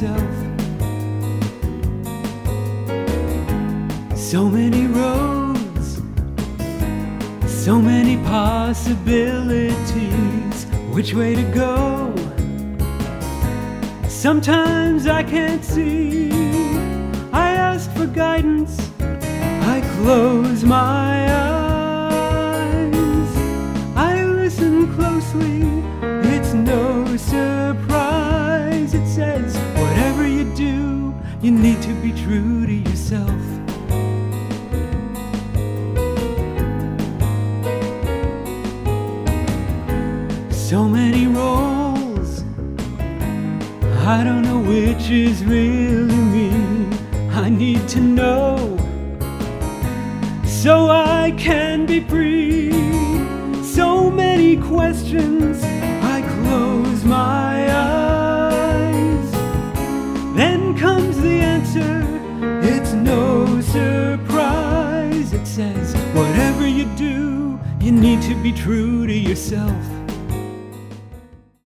yourself. So many roads, so many possibilities. Which way to go? Sometimes I can't see. I ask for guidance, I close my eyes. I listen closely, it's no surprise. It says, whatever you do, you need to be true to yourself. So many roles, I don't know which is really me. I need to know so I can be free. So many questions, I close my eyes. Then comes the answer, it's no surprise. It says, whatever you do, you need to be true to yourself.